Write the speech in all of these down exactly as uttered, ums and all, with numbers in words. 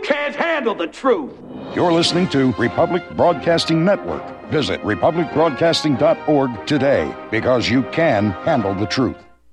can't handle the truth. You're listening to Republic Broadcasting Network. Visit republic broadcasting dot org today, because you can handle the truth.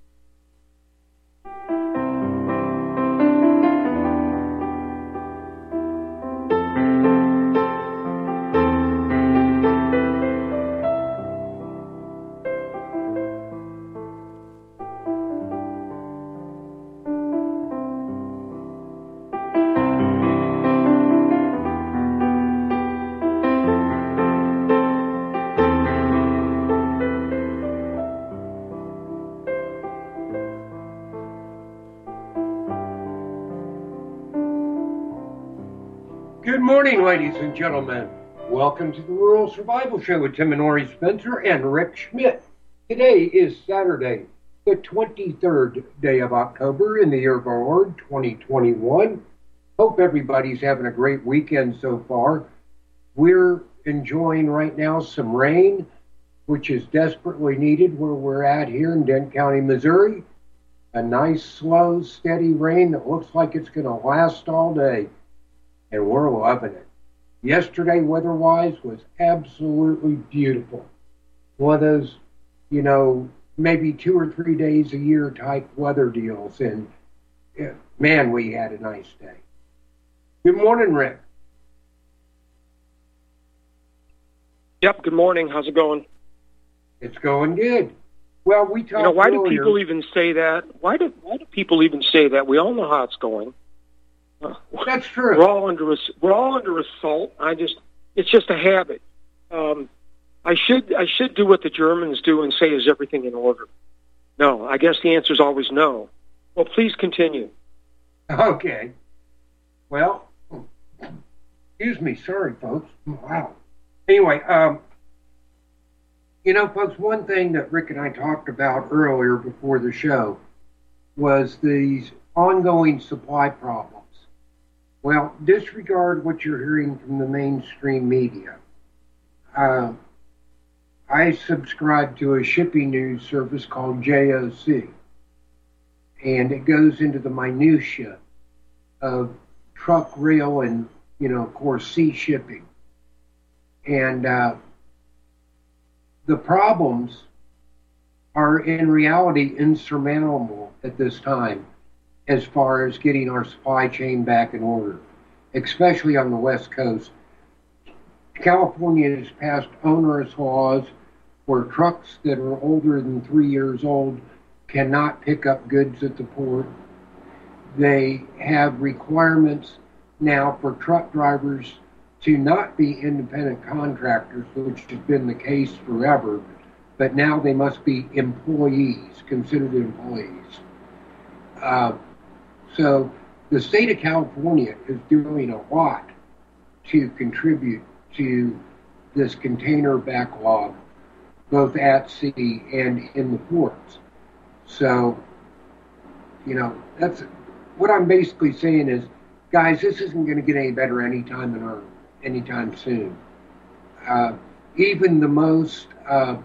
Good morning, ladies and gentlemen. Welcome to the Rural Survival Show with Tim and Ori Spencer and Rick Schmidt. Today is Saturday, the twenty-third day of October in the year of our Lord, twenty twenty-one. Hope everybody's having a great weekend so far. We're enjoying right now some rain, which is desperately needed where we're at here in Dent County, Missouri. A nice, slow, steady rain that looks like it's going to last all day. And we're loving it. Yesterday, weather-wise, was absolutely beautiful. One of those, you know, maybe two or three days a year type weather deals. And, yeah, man, we had a nice day. Good morning, Rick. Yep, good morning. How's it going? It's going good. Well, we talked You know, why earlier. do people even say that? Why do, why do people even say that? We all know how it's going. Uh, That's true. We're all under we're all under assault. I just it's just a habit. Um, I should I should do what the Germans do and say, is everything in order? No, I guess the answer is always no. Well, please continue. Okay. Well, excuse me. Sorry, folks. Wow. Anyway, um, you know, folks, one thing that Rick and I talked about earlier before the show was these ongoing supply problems. Well, disregard what you're hearing from the mainstream media. Uh, I subscribe to a shipping news service called J O C, and it goes into the minutia of truck, rail, and, you know, of course, sea shipping. And uh, the problems are in reality insurmountable at this time, as far as getting our supply chain back in order, especially on the West Coast. California has passed onerous laws where trucks that are older than three years old cannot pick up goods at the port. They have requirements now for truck drivers to not be independent contractors, which has been the case forever, but now they must be employees, considered employees. Uh, So the state of California is doing a lot to contribute to this container backlog, both at sea and in the ports. So, you know, that's what I'm basically saying is, guys, this isn't going to get any better anytime in our, anytime soon. Uh, even the most uh,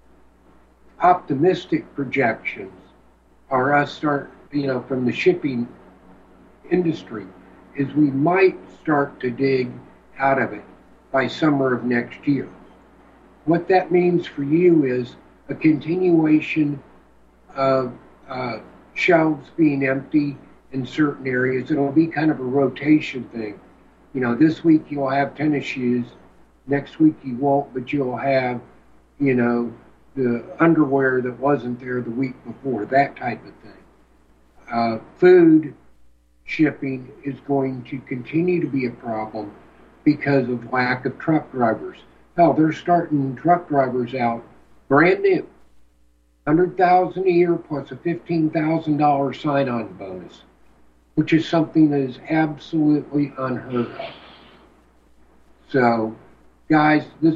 optimistic projections are us start, you know, from the shipping industry, is we might start to dig out of it by summer of next year. What that means for you is a continuation of uh, shelves being empty in certain areas. It'll be kind of a rotation thing. You know, this week you'll have tennis shoes, next week you won't, but you'll have, you know, the underwear that wasn't there the week before, that type of thing. Uh, food shipping is going to continue to be a problem because of lack of truck drivers. Hell, they're starting truck drivers out brand new, one hundred thousand dollars a year plus a fifteen thousand dollars sign-on bonus, which is something that is absolutely unheard of. So, guys, this,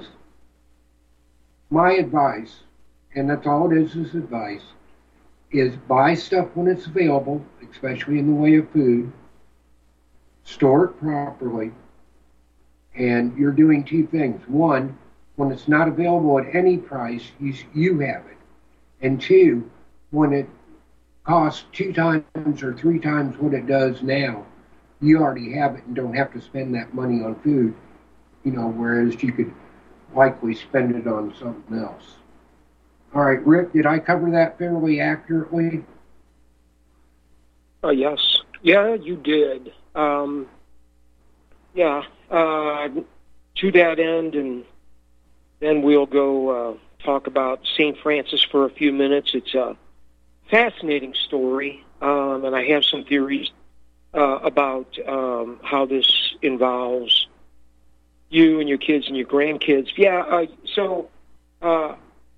my advice, and that's all it is, is advice, is buy stuff when it's available, especially in the way of food, store it properly, and you're doing two things. One, when it's not available at any price, you, you have it. And two, when it costs two times or three times what it does now, you already have it and don't have to spend that money on food, you know, whereas you could likely spend it on something else. All right, Rick, did I cover that fairly accurately? Oh, yes. Yeah, you did. Um, yeah, uh, to that end, and then we'll go uh, talk about Saint Francis for a few minutes. It's a fascinating story, um, and I have some theories uh, about um, how this involves you and your kids and your grandkids. Yeah, uh, so uh,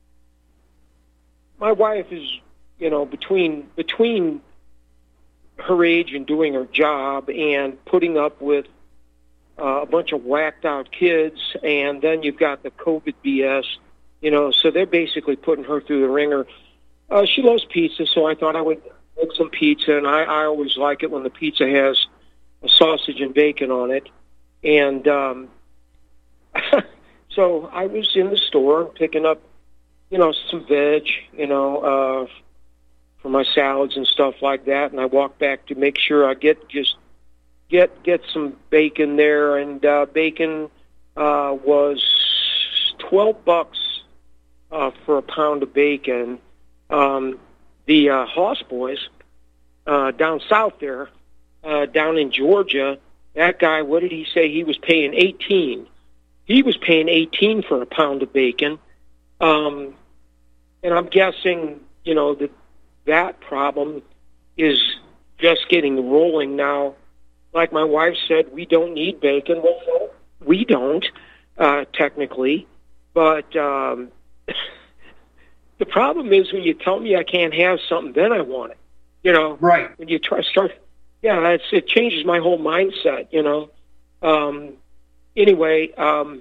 my wife is, you know, between between her age and doing her job and putting up with uh, a bunch of whacked out kids, and then you've got the COVID B S, you know, so they're basically putting her through the ringer. Uh, she loves pizza, so I thought I would make some pizza, and I, I always like it when the pizza has a sausage and bacon on it. And um, so I was in the store picking up, you know, some veg, you know, uh, for my salads and stuff like that, and I walked back to make sure I get just get get some bacon there, and uh, bacon uh, was twelve bucks uh, for a pound of bacon. Um, the uh, Hoss boys uh, down south there, uh, down in Georgia, that guy, what did he say? He was paying eighteen. He was paying eighteen for a pound of bacon, um, and I'm guessing, you know, that that problem is just getting rolling now. Like my wife said, we don't need bacon. Well, no, we don't, uh, technically. But um, the problem is when you tell me I can't have something, then I want it. You know, right? When you try start, yeah, it's, it changes my whole mindset. You know. Um, anyway, um,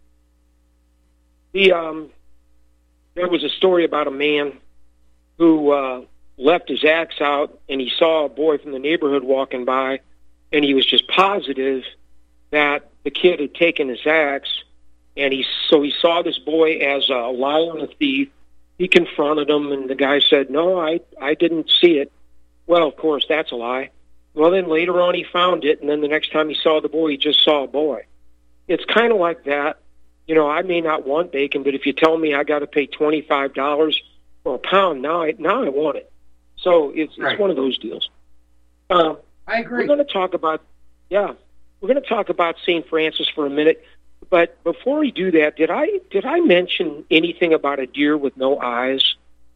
the um, there was a story about a man who uh, left his axe out, and he saw a boy from the neighborhood walking by, and he was just positive that the kid had taken his axe, and he so he saw this boy as a liar and a thief. He confronted him, and the guy said, "No, I I didn't see it." Well, of course, that's a lie. Well, then later on he found it, and then the next time he saw the boy, he just saw a boy. It's kind of like that. You know, I may not want bacon, but if you tell me I got to pay twenty-five dollars for a pound, now I now I want it. So it's right. It's one of those deals. Um, I agree. We're going to talk about yeah, we're going to talk about Saint Francis for a minute. But before we do that, did I did I mention anything about a deer with no eyes?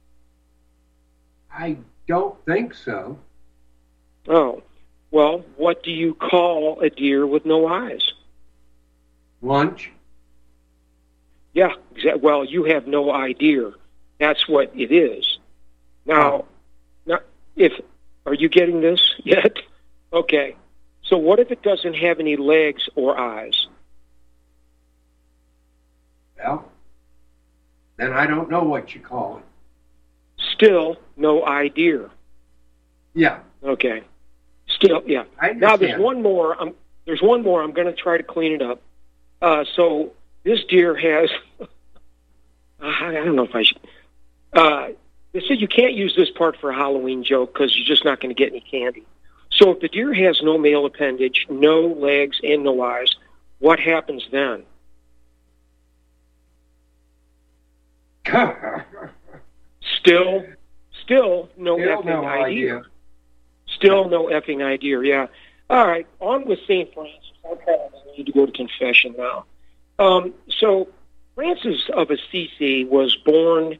I don't think so. Oh, well, what do you call a deer with no eyes? Lunch. Yeah, exa- well, you have no idea. That's what it is. Now, Oh. now, if are you getting this yet? Okay. So what if it doesn't have any legs or eyes? Well, then I don't know what you call it. Still no idea. Yeah. Okay. Still, yeah. I Now there's understand. one more. I'm, there's one more. I'm going to try to clean it up. Uh, so this deer has. I don't know if I should. Uh, they said you can't use this part for a Halloween joke because you're just not going to get any candy. So if the deer has no male appendage, no legs, and no eyes, what happens then? Still, still no Still effing no idea. idea. Still no effing idea, yeah. All right, on with Saint Francis. Okay, I need to go to confession now. Um, so Francis of Assisi was born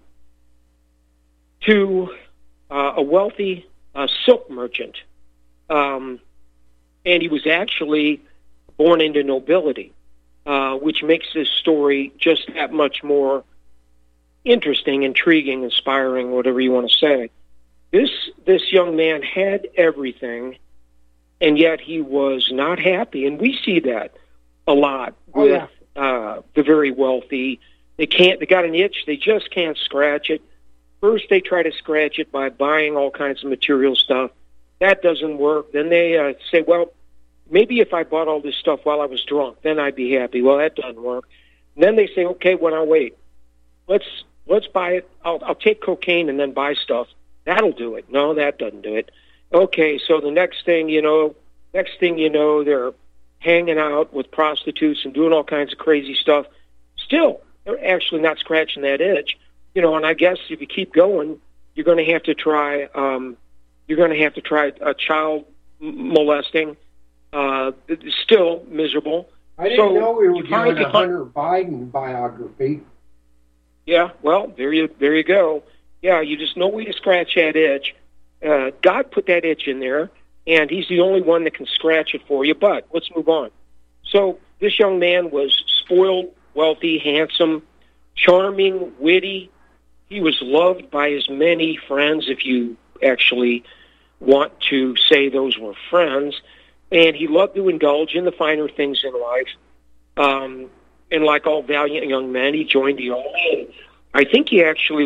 to uh, a wealthy uh, silk merchant, um, and he was actually born into nobility, uh, which makes this story just that much more interesting, intriguing, inspiring, whatever you want to say. This this young man had everything, and yet he was not happy, and we see that a lot Oh, with yeah. uh, the very wealthy. They can't. They got an itch. They just can't scratch it. First, they try to scratch it by buying all kinds of material stuff. That doesn't work. Then they uh, say, "Well, maybe if I bought all this stuff while I was drunk, then I'd be happy." Well, that doesn't work. And then they say, "Okay, well, now wait. Let's let's buy it. I'll, I'll take cocaine and then buy stuff. That'll do it." No, that doesn't do it. Okay, so the next thing, you know, Next thing you know, they're hanging out with prostitutes and doing all kinds of crazy stuff. Still, they're actually not scratching that itch. You know, and I guess if you keep going, you're going to have to try, um, you're going to have to try a child molesting. Uh, still miserable. I didn't so know we were doing a find, Hunter Biden biography. Yeah, well, there you there you go. Yeah, you just no way to scratch that itch. Uh, God put that itch in there, and He's the only one that can scratch it for you. But let's move on. So this young man was spoiled, wealthy, handsome, charming, witty. He was loved by his many friends, if you actually want to say those were friends. And he loved to indulge in the finer things in life. Um, and like all valiant young men, he joined the army. I think he actually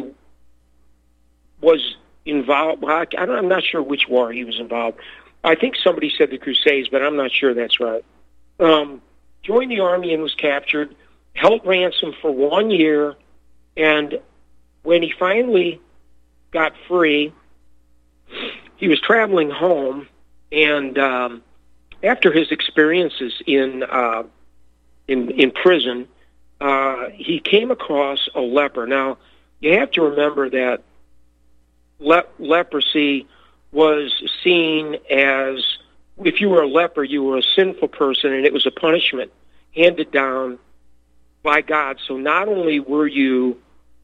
was involved. Well, I don't, I'm not sure which war he was involved. I think somebody said the Crusades, but I'm not sure that's right. Um, joined the army and was captured, held ransom for one year, and when he finally got free, he was traveling home, and um, after his experiences in uh, in in prison, uh, he came across a leper. Now, you have to remember that le- leprosy was seen as, if you were a leper, you were a sinful person, and it was a punishment handed down by God. So not only were you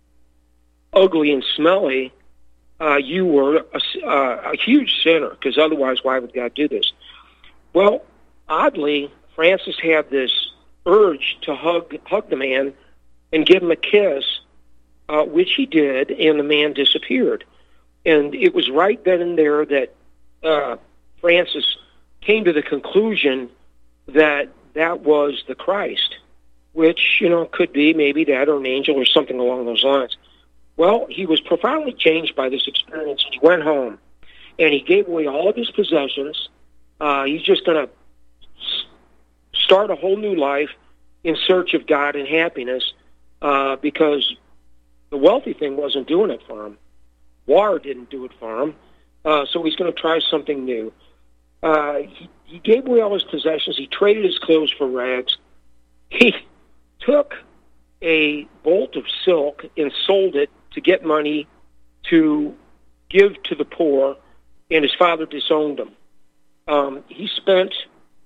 ugly and smelly, uh, you were a, uh, a huge sinner, because otherwise why would God do this? Well, oddly, Francis had this urge to hug hug the man and give him a kiss, uh, which he did, and the man disappeared. And it was right then and there that uh, Francis came to the conclusion that that was the Christ, which, you know, could be maybe that or an angel or something along those lines. Well, he was profoundly changed by this experience. He went home, and he gave away all of his possessions. Uh, he's just going to s- start a whole new life in search of God and happiness, uh, because the wealthy thing wasn't doing it for him. War didn't do it for him, uh, so he's going to try something new. Uh, he, he gave away all his possessions. He traded his clothes for rags. He took a bolt of silk and sold it to get money to give to the poor, and his father disowned him. Um, he spent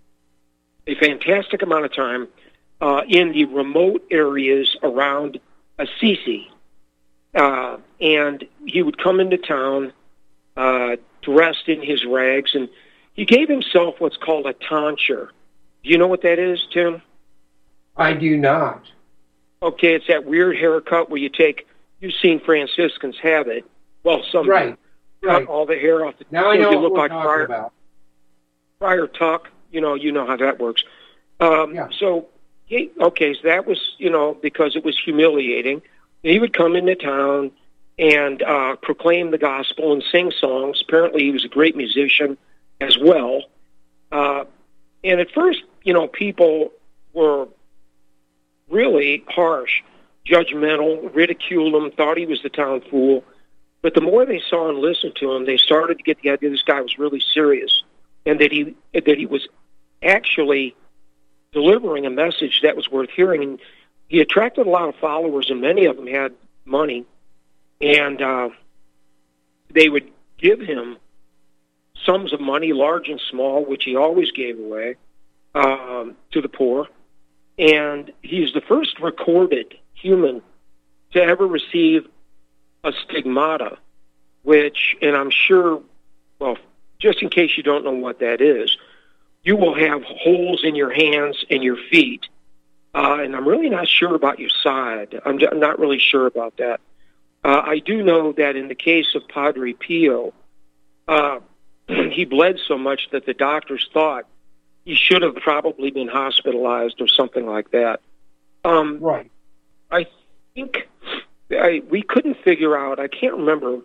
a fantastic amount of time uh, in the remote areas around Assisi, uh, and he would come into town uh, dressed in his rags, and he gave himself what's called a tonsure. Do you know what that is, Tim? I do not. Okay, it's that weird haircut where you take, you've seen Franciscans have it. Well, some right. cut right. all the hair off the Now so I know you what look we're like talking Friar, about. Friar Tuck. You know, you know how that works. Um, Yeah. So, he, okay, so that was, you know, because it was humiliating. He would come into town and uh, proclaim the gospel and sing songs. Apparently, he was a great musician as well. Uh, and at first, you know, people were really harsh, judgmental, ridiculed him, thought he was the town fool. But the more they saw and listened to him, they started to get the idea this guy was really serious, and that he that he was actually delivering a message that was worth hearing. And he attracted a lot of followers, and many of them had money, and uh, they would give him sums of money, large and small, which he always gave away um, to the poor. And he's the first recorded human to ever receive a stigmata, which, and I'm sure, well, just in case you don't know what that is, you will have holes in your hands and your feet. Uh, and I'm really not sure about your side. I'm, I'm not really sure about that. Uh, I do know that in the case of Padre Pio, uh, he bled so much that the doctors thought he should have probably been hospitalized or something like that. Um, right. I think I, we couldn't figure out, I can't remember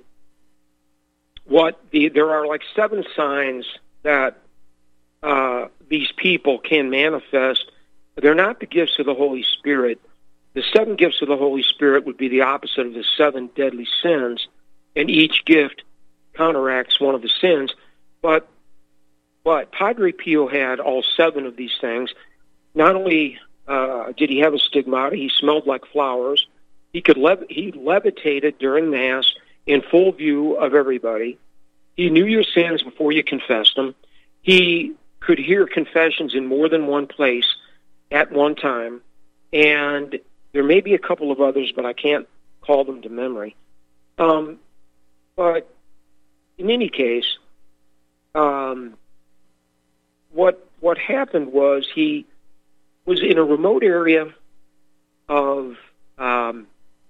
what the, there are like seven signs that uh, these people can manifest. They're not the gifts of the Holy Spirit. The seven gifts of the Holy Spirit would be the opposite of the seven deadly sins, and each gift counteracts one of the sins. But But Padre Pio had all seven of these things. Not only uh, did he have a stigmata, he smelled like flowers. He could lev- he levitated during Mass in full view of everybody. He knew your sins before you confessed them. He could hear confessions in more than one place at one time. And there may be a couple of others, but I can't call them to memory. Um, but in any case, um, what what happened was he was in a remote area of um,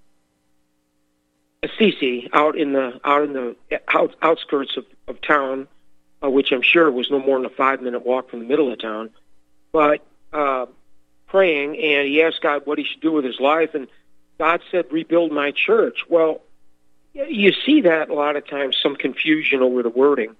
Assisi, out in the out in the out, outskirts of, of town, uh, which I'm sure was no more than a five minute walk from the middle of town. But uh, praying, and he asked God what he should do with his life, and God said, "Rebuild my church." Well, you see that a lot of times, some confusion over the wording.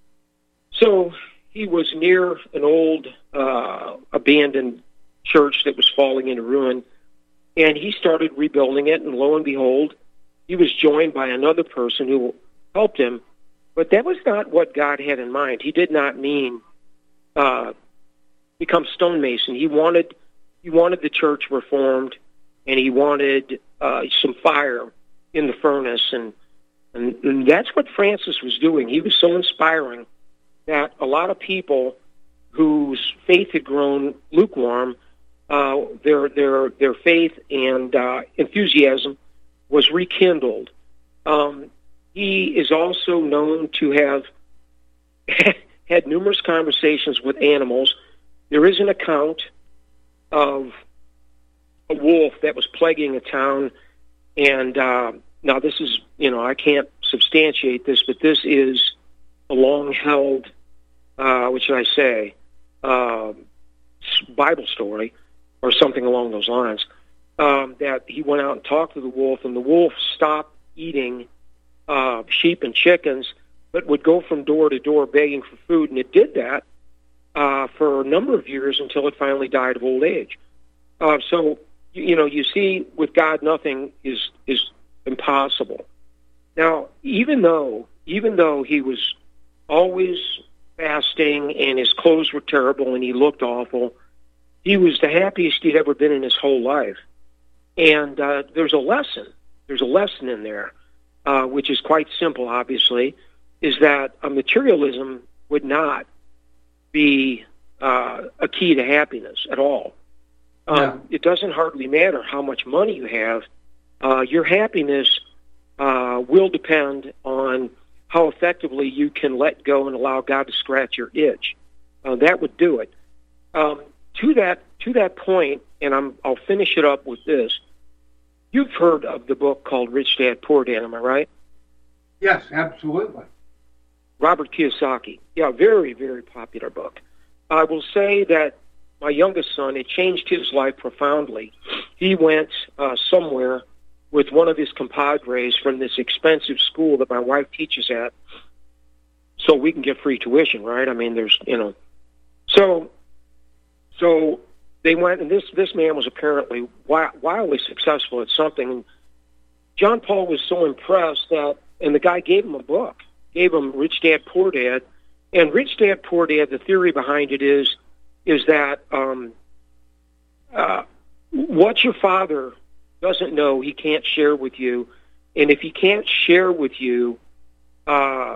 So he was near an old uh, abandoned church that was falling into ruin, and he started rebuilding it, and lo and behold, he was joined by another person who helped him, but that was not what God had in mind. He did not mean uh, become stonemason. He wanted he wanted the church reformed, and he wanted uh, some fire in the furnace, and, and and that's what Francis was doing. He was so inspiring that a lot of people whose faith had grown lukewarm, uh, their their their faith and uh, enthusiasm was rekindled. Um, he is also known to have had numerous conversations with animals. There is an account of a wolf that was plaguing a town, and uh, now this is, you know, I can't substantiate this, but this is a long-held, uh, what should I say, uh, Bible story, or something along those lines, um, that he went out and talked to the wolf, and the wolf stopped eating uh, sheep and chickens, but would go from door to door begging for food, and it did that uh, for a number of years until it finally died of old age. Uh, so, you, you know, you see, with God, nothing is is impossible. Now, even though even though he was always fasting and his clothes were terrible and he looked awful, he was the happiest he'd ever been in his whole life. And uh, there's a lesson. There's a lesson in there, uh, which is quite simple, obviously, is that a materialism would not be uh, a key to happiness at all. Um, yeah. It doesn't hardly matter how much money you have. Uh, your happiness uh, will depend on how effectively you can let go and allow God to scratch your itch. Uh, that would do it. Um, to that to that point, and I'm, I'll finish it up with this. You've heard of the book called Rich Dad, Poor Dad, am I right? Yes, absolutely. Robert Kiyosaki. Yeah, very, very popular book. I will say that my youngest son, it changed his life profoundly. He went uh, somewhere with one of his compadres from this expensive school that my wife teaches at, so we can get free tuition, right? I mean, there's, you know. So, so they went, and this, this man was apparently wildly successful at something. And John Paul was so impressed that, and the guy gave him a book, gave him Rich Dad, Poor Dad. And Rich Dad, Poor Dad, the theory behind it is, is that um, uh, what your father doesn't know, he can't share with you. And if he can't share with you uh,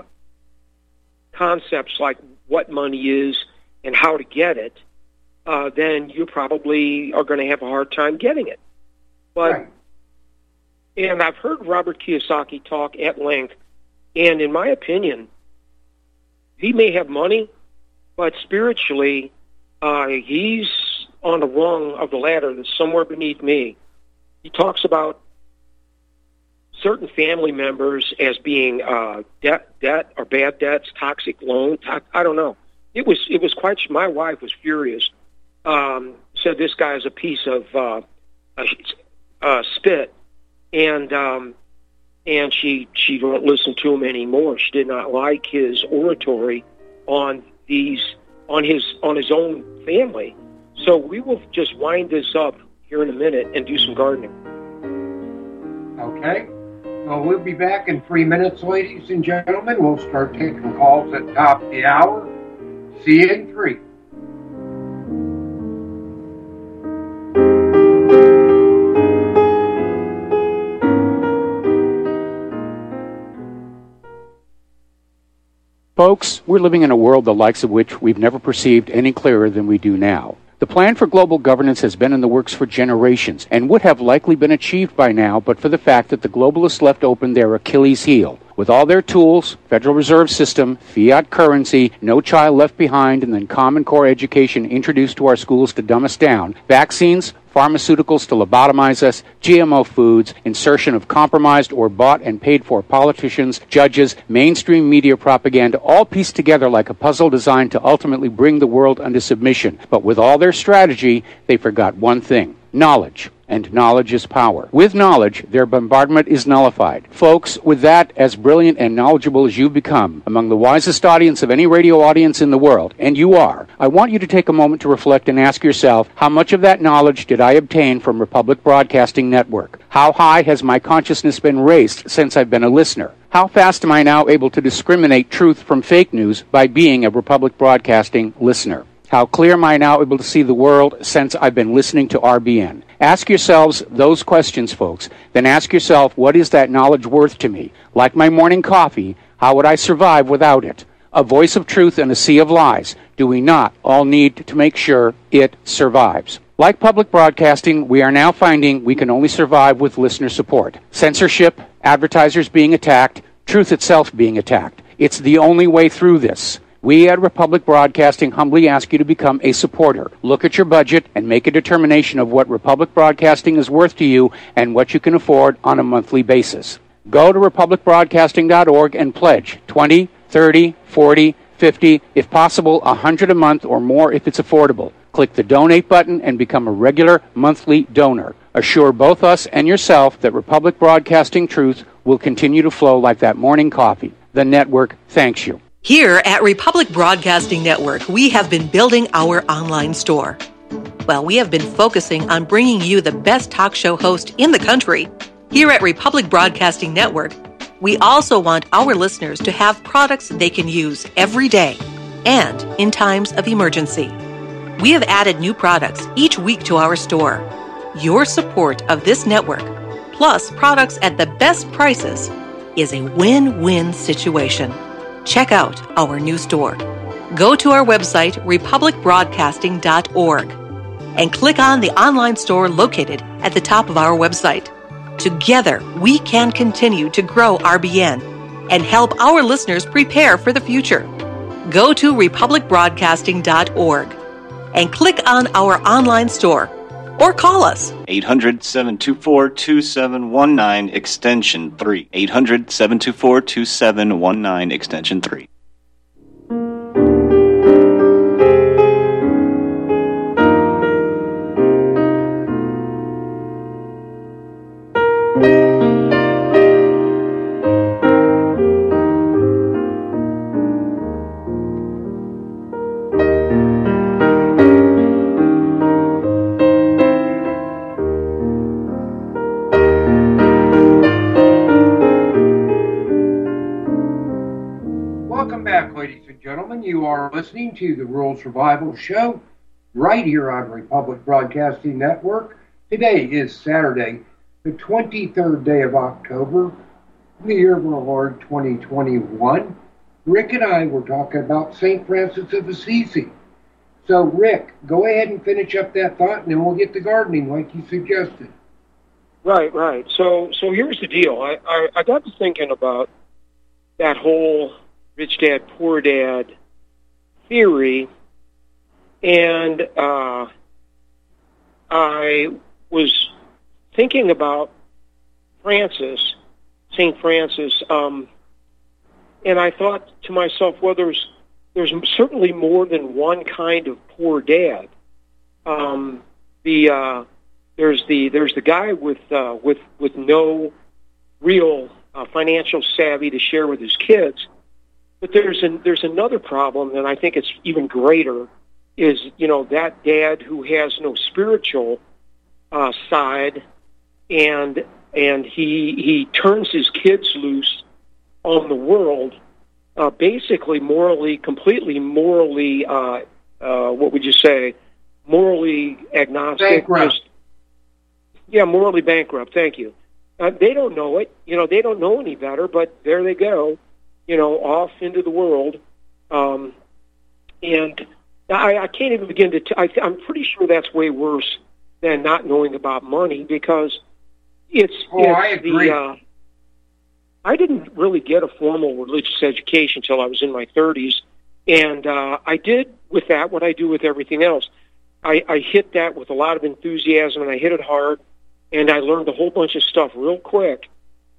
concepts like what money is and how to get it, uh, then you probably are going to have a hard time getting it. But right. And I've heard Robert Kiyosaki talk at length, and in my opinion, he may have money, but spiritually, uh, he's on the rung of the ladder that's somewhere beneath me. He talks about certain family members as being uh, debt, debt or bad debts, toxic loan. To- I don't know. It was it was quite. My wife was furious. Um, said this guy is a piece of uh, uh, spit, and um, and she she won't listen to him anymore. She did not like his oratory on these on his on his own family. So we will just wind this up here in a minute and do some gardening. Okay. Well, we'll be back in three minutes, ladies and gentlemen. We'll start taking calls at the top of the hour. See you in three. Folks, we're living in a world the likes of which we've never perceived any clearer than we do now. The plan for global governance has been in the works for generations and would have likely been achieved by now but for the fact that the globalists left open their Achilles heel. With all their tools, Federal Reserve System, fiat currency, no child left behind, and then Common Core education introduced to our schools to dumb us down, vaccines, pharmaceuticals to lobotomize us, G M O foods, insertion of compromised or bought and paid for politicians, judges, mainstream media propaganda, all pieced together like a puzzle designed to ultimately bring the world under submission. But with all their strategy, they forgot one thing: knowledge. And knowledge is power. With knowledge, their bombardment is nullified. Folks, with that, as brilliant and knowledgeable as you've become, among the wisest audience of any radio audience in the world, and you are, I want you to take a moment to reflect and ask yourself, how much of that knowledge did I obtain from Republic Broadcasting Network? How high has my consciousness been raised since I've been a listener? How fast am I now able to discriminate truth from fake news by being a Republic Broadcasting listener? How clear am I now able to see the world since I've been listening to R B N? Ask yourselves those questions, folks. Then ask yourself, what is that knowledge worth to me? Like my morning coffee, how would I survive without it? A voice of truth in a sea of lies. Do we not all need to make sure it survives? Like public broadcasting, we are now finding we can only survive with listener support. Censorship, advertisers being attacked, truth itself being attacked. It's the only way through this. We at Republic Broadcasting humbly ask you to become a supporter. Look at your budget and make a determination of what Republic Broadcasting is worth to you and what you can afford on a monthly basis. Go to republic broadcasting dot org and pledge twenty, thirty, forty, fifty, if possible one hundred a month or more if it's affordable. Click the donate button and become a regular monthly donor. Assure both us and yourself that Republic Broadcasting truth will continue to flow like that morning coffee. The network thanks you. Here at Republic Broadcasting Network, we have been building our online store. Well, we have been focusing on bringing you the best talk show host in the country. Here at Republic Broadcasting Network, we also want our listeners to have products they can use every day and in times of emergency. We have added new products each week to our store. Your support of this network, plus products at the best prices, is a win-win situation. Check out our new store. Go to our website, republic broadcasting dot org, and click on the online store located at the top of our website. Together, we can continue to grow R B N and help our listeners prepare for the future. Go to republic broadcasting dot org and click on our online store or call us. eight hundred, seven two four, two seven one nine, extension three. eight hundred, seven two four, two seven one nine, extension three. You are listening to the Rural Survival Show right here on Republic Broadcasting Network. Today is Saturday, the twenty-third day of October, the year of our Lord twenty twenty-one. Rick and I were talking about Saint Francis of Assisi. So, Rick, go ahead and finish up that thought, and then we'll get to gardening like you suggested. Right, right. So, so here's the deal. I, I, I got to thinking about that whole rich dad, poor dad theory, and uh, I was thinking about Francis, Saint Francis, um, and I thought to myself, well, there's there's certainly more than one kind of poor dad. Um, the uh, there's the there's the guy with uh, with with no real uh, financial savvy to share with his kids. But there's an, there's another problem, and I think it's even greater, is, you know, that dad who has no spiritual uh, side, and and he he turns his kids loose on the world uh, basically morally, completely morally, uh, uh, what would you say, morally agnostic. Bankrupt. Just, yeah, morally bankrupt, thank you. Uh, they don't know it. You know, they don't know any better, but there they go, you know, off into the world. Um, and I, I can't even begin to, t- I, I'm pretty sure that's way worse than not knowing about money, because it's, Oh, it's I agree. the, uh, I didn't really get a formal religious education until I was in my thirties, and uh, I did with that what I do with everything else. I, I hit that with a lot of enthusiasm, and I hit it hard, and I learned a whole bunch of stuff real quick,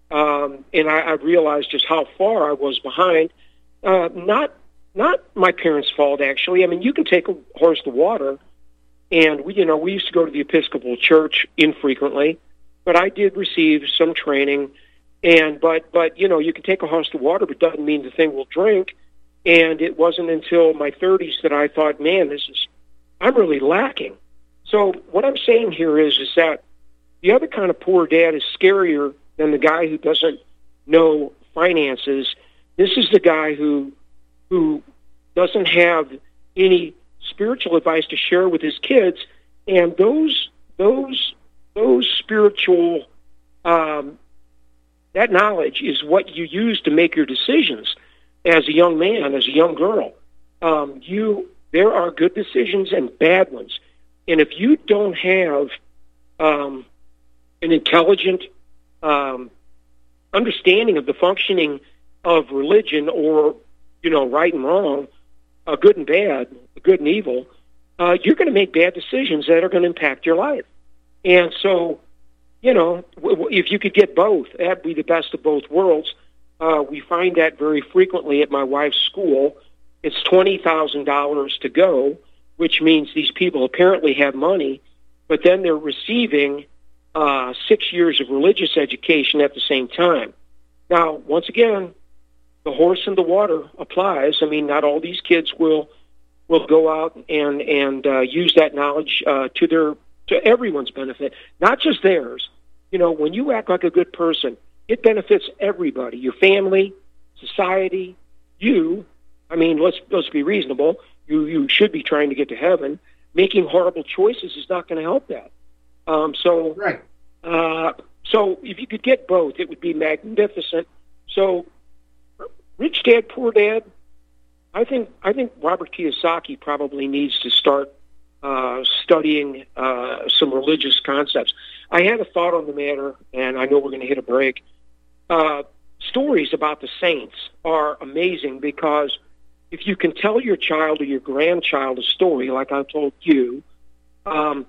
um, and I, I realized just how far I was behind. Uh, not not my parents' fault, actually. I mean, you can take a horse to water, and we, you know, we used to go to the Episcopal Church infrequently, but I did receive some training. And but but you know, you can take a horse to water, but it doesn't mean the thing will drink. And it wasn't until my thirties that I thought, man, this is I'm really lacking. So what I'm saying here is is that the other kind of poor dad is scarier than the guy who doesn't know finances. This is the guy who who doesn't have any spiritual advice to share with his kids, and those those those spiritual um, that knowledge is what you use to make your decisions as a young man, as a young girl. Um, you, there are good decisions and bad ones. And if you don't have um, an intelligent um, understanding of the functioning of religion, or, you know, right and wrong, uh, good and bad, good and evil, uh, you're going to make bad decisions that are going to impact your life. And so, you know, if you could get both, that'd be the best of both worlds. Uh, we find that very frequently at my wife's school. It's twenty thousand dollars to go, which means these people apparently have money, but then they're receiving uh, six years of religious education at the same time. Now, once again, the horse in the water applies. I mean, not all these kids will will go out and, and uh, use that knowledge uh, to their to everyone's benefit, not just theirs. You know, when you act like a good person, it benefits everybody, your family, society, you. I mean, let's let's be reasonable. You you should be trying to get to heaven. Making horrible choices is not going to help that. Um, so, Right. uh, so if you could get both, it would be magnificent. So, Rich Dad, Poor Dad, I think I think Robert Kiyosaki probably needs to start Uh, studying uh, some religious concepts. I had a thought on the matter, and I know we're going to hit a break. Uh, stories about the saints are amazing, because if you can tell your child or your grandchild a story, like I told you, um,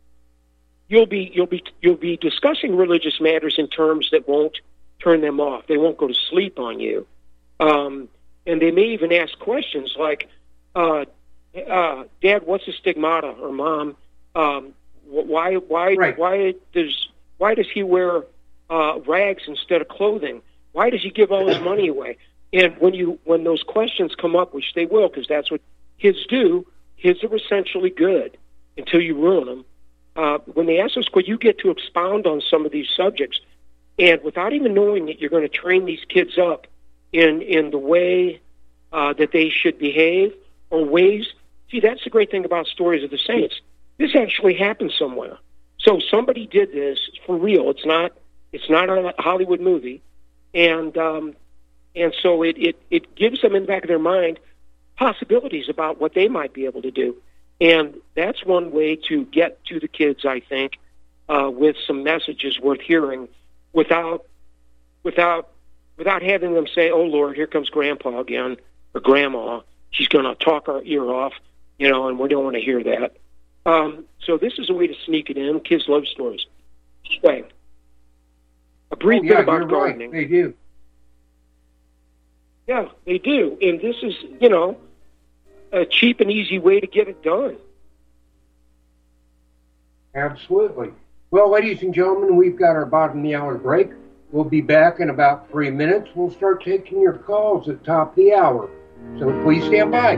you'll be you'll be you'll be discussing religious matters in terms that won't turn them off. They won't go to sleep on you, um, and they may even ask questions like, Uh, Uh, Dad, what's a stigmata? Or Mom, um, why, why, Right. why does, why does he wear uh, rags instead of clothing? Why does he give all his money away? And when you, when those questions come up, which they will, because that's what kids do, kids are essentially good until you ruin them. Uh, when they ask those questions, you get to expound on some of these subjects, and without even knowing it, you're going to train these kids up in in the way uh, that they should behave, or ways. See, that's the great thing about stories of the saints. This actually happened somewhere. So somebody did this for real. It's not. It's not a Hollywood movie, and um, and so it, it it gives them in the back of their mind possibilities about what they might be able to do, and that's one way to get to the kids, I think, uh, with some messages worth hearing, without without without having them say, "Oh Lord, here comes Grandpa again," or Grandma. She's going to talk our ear off, you know, and we don't want to hear that. Um, so this is a way to sneak it in. Kids love stories. Anyway, a brief Oh, bit yeah, about you're gardening. Right. They do. Yeah, they do. And this is, you know, a cheap and easy way to get it done. Absolutely. Well, ladies and gentlemen, we've got our bottom of the hour break. We'll be back in about three minutes. We'll start taking your calls at the top of the hour. So please stand by.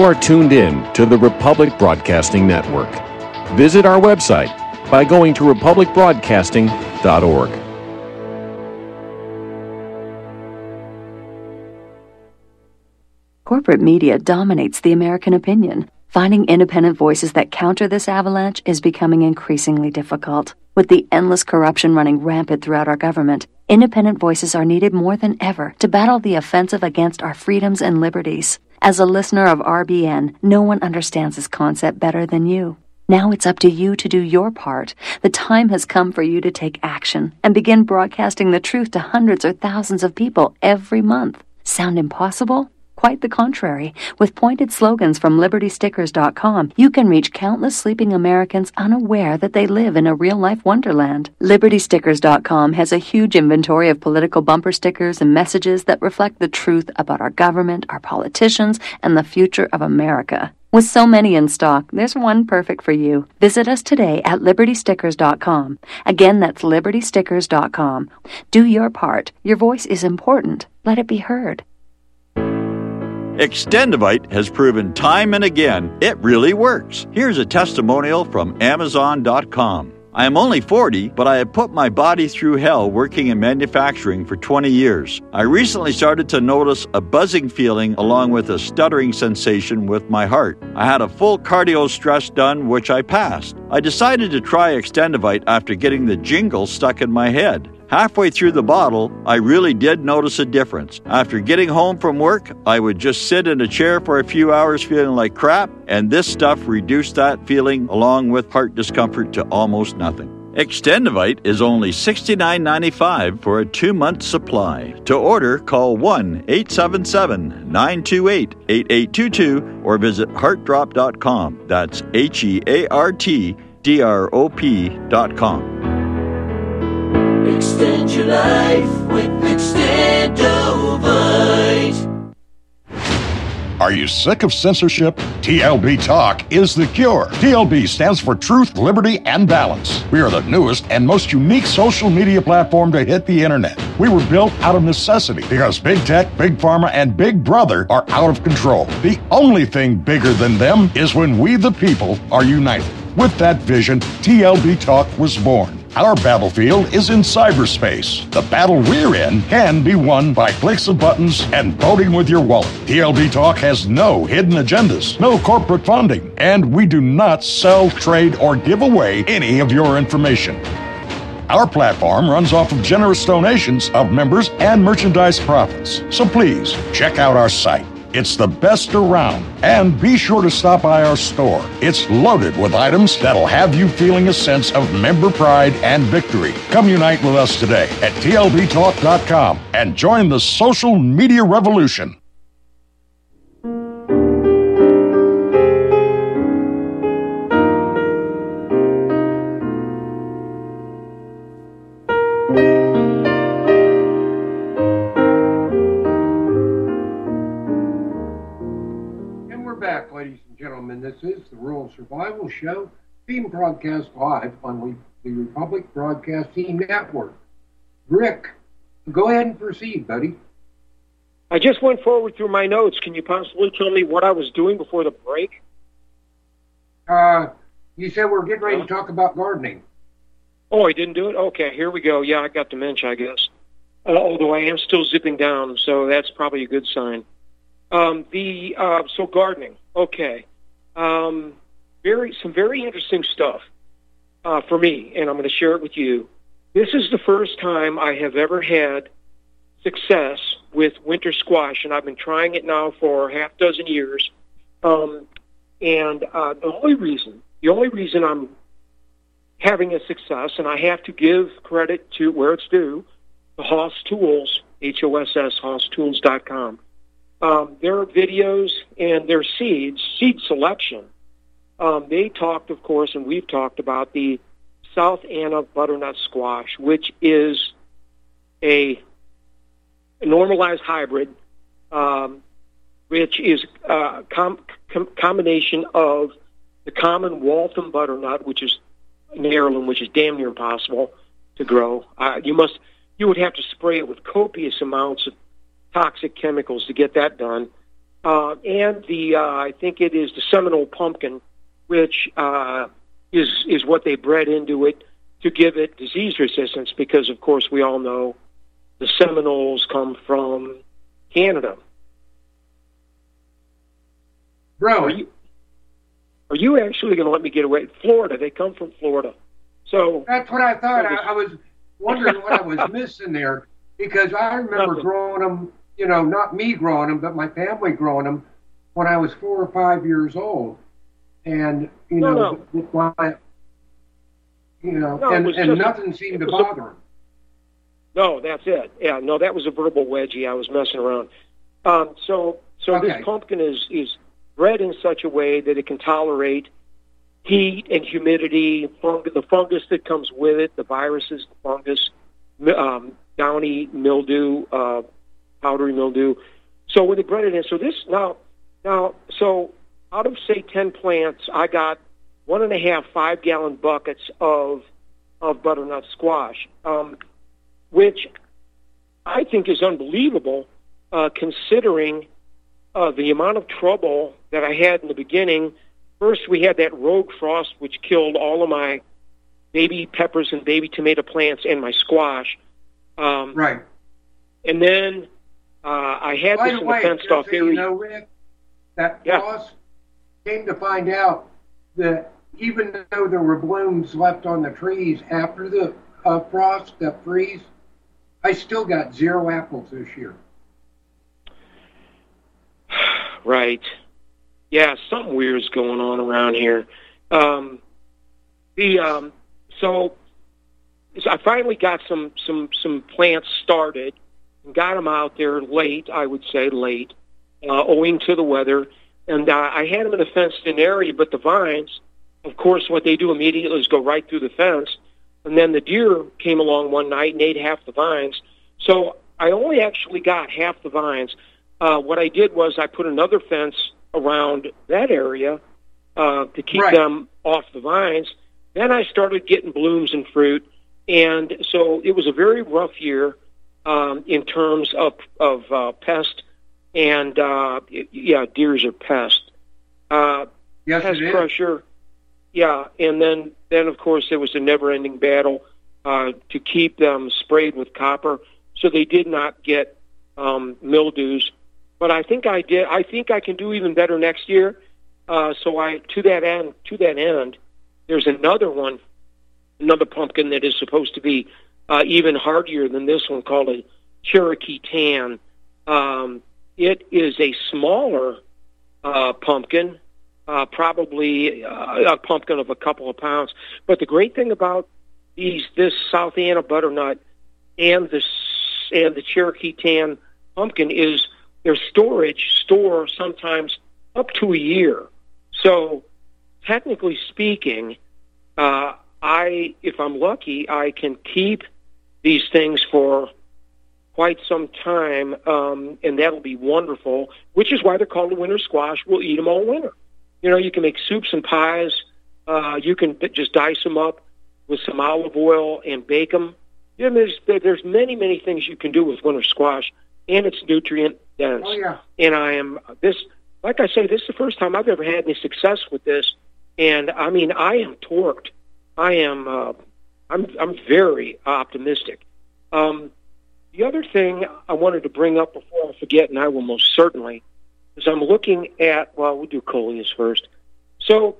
You are tuned in to the Republic Broadcasting Network. Visit our website by going to republic broadcasting dot org. Corporate media dominates the American opinion. Finding independent voices that counter this avalanche is becoming increasingly difficult. With the endless corruption running rampant throughout our government, independent voices are needed more than ever to battle the offensive against our freedoms and liberties. As a listener of R B N, no one understands this concept better than you. Now it's up to you to do your part. The time has come for you to take action and begin broadcasting the truth to hundreds or thousands of people every month. Sound impossible? Quite the contrary. With pointed slogans from liberty stickers dot com, you can reach countless sleeping Americans unaware that they live in a real-life wonderland. liberty stickers dot com has a huge inventory of political bumper stickers and messages that reflect the truth about our government, our politicians, and the future of America. With so many in stock, there's one perfect for you. Visit us today at liberty stickers dot com. Again, that's liberty stickers dot com. Do your part. Your voice is important. Let it be heard. Extendivite has proven time and again it really works. Here's a testimonial from amazon dot com. I am only forty, but I have put my body through hell working in manufacturing for twenty years. I recently started to notice a buzzing feeling along with a stuttering sensation with my heart. I had a full cardio stress done, which I passed. I decided to try Extendivite after getting the jingle stuck in my head. Halfway through the bottle, I really did notice a difference. After getting home from work, I would just sit in a chair for a few hours feeling like crap, and this stuff reduced that feeling along with heart discomfort to almost nothing. Extendivite is only sixty-nine ninety-five for a two-month supply. To order, call one eight seven seven, nine two eight, eight eight two two or visit heart drop dot com. That's H E A R T D R O P dot com. Extend your life with Extendivite. Are you sick of censorship? T L B Talk is the cure. T L B stands for Truth, Liberty, and Balance. We are the newest and most unique social media platform to hit the internet. We were built out of necessity because Big Tech, Big Pharma, and Big Brother are out of control. The only thing bigger than them is when we the people are united. With that vision, T L B Talk was born. Our battlefield is in cyberspace. The battle we're in can be won by clicks of buttons and voting with your wallet. T L B Talk has no hidden agendas, no corporate funding, and we do not sell, trade, or give away any of your information. Our platform runs off of generous donations of members and merchandise profits. So please, check out our site. It's the best around. And be sure to stop by our store. It's loaded with items that'll have you feeling a sense of member pride and victory. Come unite with us today at T L B talk dot com and join the social media revolution. Ladies and gentlemen, this is the Rural Survival Show, being broadcast live on the Republic Broadcasting Network. Rick, go ahead and proceed, buddy. I just went forward through my notes. Can you possibly tell me what I was doing before the break? Uh, you said we're getting ready to talk about gardening. Oh, I didn't do it? Okay, here we go. Yeah, I got dementia, I guess. Uh, although I am still zipping down, so that's probably a good sign. Um, the uh, so gardening. Okay, um, very some very interesting stuff uh, for me, and I'm going to share it with you. This is the first time I have ever had success with winter squash, and I've been trying it now for a half dozen years. Um, and uh, the only reason, the only reason I'm having a success, and I have to give credit to where it's due, the Hoss Tools, H O S S, hoss tools dot com. Um, their videos and their seeds, seed selection, um, they talked, of course, and we've talked about the South Anna butternut squash, which is a normalized hybrid, um, which is a com- com- combination of the common Waltham butternut, which is an heirloom, which is damn near impossible to grow. Uh, you must, you would have to spray it with copious amounts of toxic chemicals to get that done. uh, and the uh, I think it is the Seminole pumpkin, which uh, is is what they bred into it to give it disease resistance. Because of course we all know the Seminoles come from Canada. Bro, are you, are you actually going to let me get away? Florida, they come from Florida. So that's what I thought. I, I was wondering what I was missing there, because I remember Nothing. growing them, you know, not me growing them, but my family growing them when I was four or five years old. And, you No, know, no. with my, you know, No, it and, was and just- nothing seemed to it was a- bother them. No, that's it. Yeah, no, that was a verbal wedgie. I was messing around. Um, so, so Okay. this pumpkin is is bred in such a way that it can tolerate heat and humidity, fung- the fungus that comes with it, the viruses, the fungus, mi- um, downy mildew, uh, powdery mildew. So when they bred it in, so this now, now, so out of say ten plants, I got one and a half five gallon buckets of of butternut squash. Um, which I think is unbelievable, uh, considering uh, the amount of trouble that I had in the beginning. First, we had that rogue frost, which killed all of my baby peppers and baby tomato plants and my squash. Um, Right. And then uh, I had By this the in way, a fenced-off just so you area. know, Rick, that Yeah. frost came to find out that even though there were blooms left on the trees after the uh, frost, that freeze, I still got zero apples this year. Right. Yeah, something weird's going on around here. Um, the um, so, so I finally got some some some plants started and got them out there late. I would say late, uh, owing to the weather. And uh, I had them in a fenced-in area, but the vines, of course, what they do immediately is go right through the fence. And then the deer came along one night and ate half the vines. So I only actually got half the vines. Uh, what I did was I put another fence around that area uh, to keep Right. them off the vines. Then I started getting blooms and fruit. And so it was a very rough year um, in terms of, of uh, pest. And, uh, yeah, deers are pest. Uh, Yes, pest it is. pressure. Yeah, and then, then of course, there was a never-ending battle uh, to keep them sprayed with copper so they did not get um, mildews. But I think I did. I think I can do even better next year. Uh, so I, to that end, to that end, there's another one, another pumpkin that is supposed to be uh, even hardier than this one, called a Cherokee Tan. Um, it is a smaller uh, pumpkin. Uh, probably uh, a pumpkin of a couple of pounds. But the great thing about these, this South Anna butternut and this and the Cherokee Tan pumpkin is their storage store sometimes up to a year. So technically speaking, uh, I if I'm lucky, I can keep these things for quite some time, um, and that'll be wonderful. Which is why they're called a winter squash. We'll eat them all winter. You know, you can make soups and pies. Uh, you can b- just dice them up with some olive oil and bake them. You know, there's there's many many things you can do with winter squash, and it's nutrient dense. Oh, yeah. And I am this, like I say, this is the first time I've ever had any success with this. And I mean, I am torqued. I am. Uh, I'm I'm very optimistic. Um, the other thing I wanted to bring up before I forget, and I will most certainly, is I'm looking at, well, we'll do coleus first. So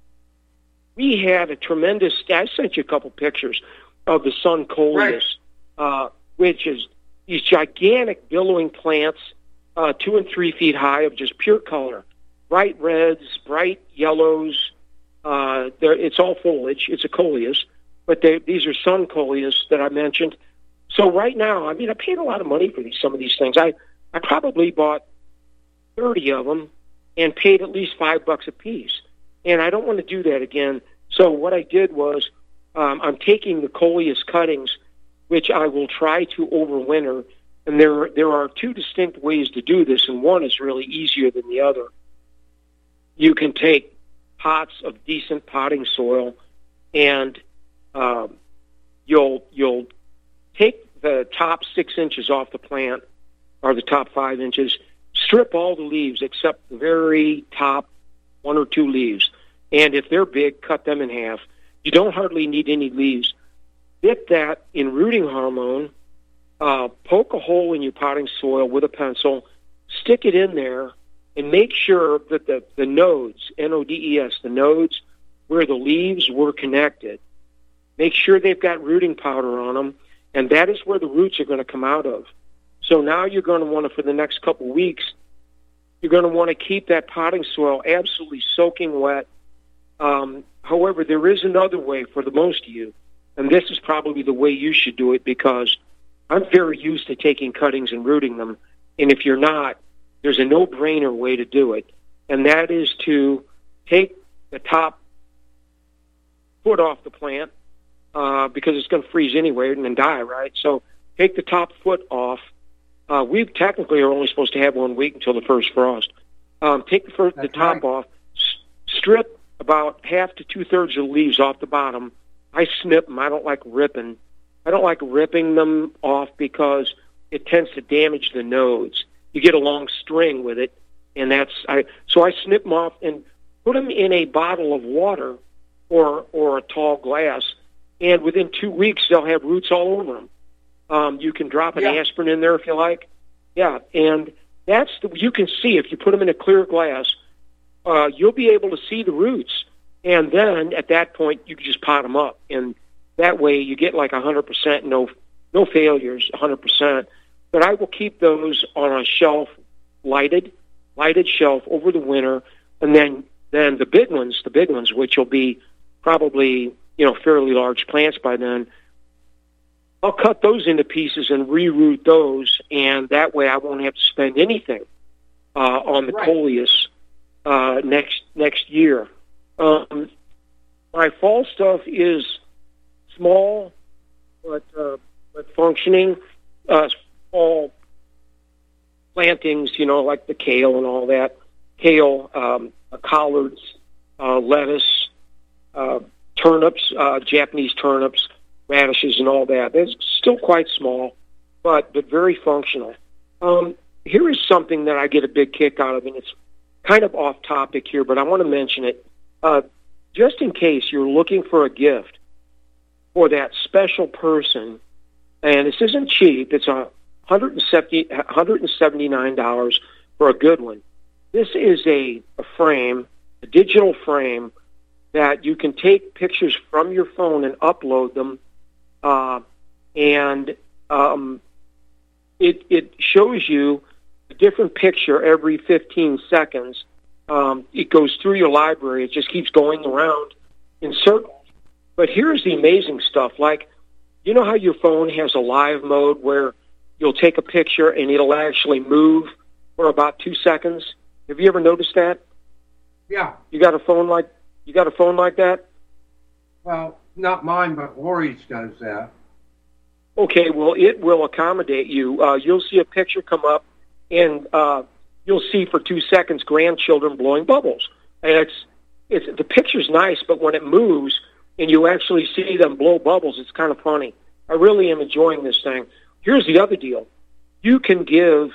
we had a tremendous, I sent you a couple pictures of the sun coleus, right. uh, which is these gigantic billowing plants, uh, two and three feet high, of just pure color, bright reds, bright yellows. Uh, it's all foliage. It's a coleus, but they, these are sun coleus that I mentioned. So right now, I mean, I paid a lot of money for these, some of these things. I, I probably bought thirty of them and paid at least five bucks a piece. And I don't want to do that again. So what I did was um, I'm taking the coleus cuttings, which I will try to overwinter. And there, there are two distinct ways to do this, and one is really easier than the other. You can take pots of decent potting soil, and um, you'll you'll take the top six inches off the plant, or the top five inches, strip all the leaves except the very top one or two leaves. And if they're big, cut them in half. You don't hardly need any leaves. Dip that in rooting hormone, uh, poke a hole in your potting soil with a pencil, stick it in there, and make sure that the, the nodes, N O D E S, the nodes where the leaves were connected, make sure they've got rooting powder on them, and that is where the roots are going to come out of. So now you're going to want to, for the next couple of weeks, you're going to want to keep that potting soil absolutely soaking wet. Um, however, there is another way for the most of you, and this is probably the way you should do it because I'm very used to taking cuttings and rooting them, and if you're not, there's a no-brainer way to do it, and that is to take the top foot off the plant uh, because it's going to freeze anyway and then die, right? So take the top foot off. Uh, we technically are only supposed to have one week until the first frost. Um, take the, first, the top right. off, s- strip about half to two-thirds of the leaves off the bottom. I snip them. I don't like ripping. I don't like ripping them off because it tends to damage the nodes. You get a long string with it, and that's I. So I snip them off and put them in a bottle of water or or a tall glass, and within two weeks they'll have roots all over them. Um, you can drop an yeah. aspirin in there if you like. Yeah, and that's the, you can see if you put them in a clear glass, uh, you'll be able to see the roots, and then at that point you can just pot them up, and that way you get like a hundred percent no no failures, a hundred percent. But I will keep those on a shelf, lighted, lighted shelf over the winter, and then then the big ones, the big ones, which will be probably you know fairly large plants by then. I'll cut those into pieces and reroot those, and that way I won't have to spend anything uh, on the right. coleus uh, next next year. Um, my fall stuff is small, but uh, but functioning. Uh, fall plantings, you know, like the kale and all that. Kale, um, uh, collards, uh, lettuce, uh, turnips, uh, Japanese turnips, radishes, and all that. It's still quite small, but but very functional. Um, here is something that I get a big kick out of, and it's kind of off topic here, but I want to mention it. Uh, just in case you're looking for a gift for that special person, and this isn't cheap, it's a one hundred seventy-nine dollars for a good one. This is a, a frame, a digital frame, that you can take pictures from your phone and upload them, uh, and um, it, it shows you a different picture every fifteen seconds. Um, it goes through your library. It just keeps going around in circles. But here's the amazing stuff. Like, you know how your phone has a live mode where you'll take a picture and it'll actually move for about two seconds? Have you ever noticed that? Yeah. You got a phone like you got a phone like that? Well, not mine, but Lori's does that. Okay, well, it will accommodate you. Uh, you'll see a picture come up, and uh, you'll see for two seconds grandchildren blowing bubbles. And it's it's the picture's nice, but when it moves and you actually see them blow bubbles, it's kind of funny. I really am enjoying this thing. Here's the other deal. You can give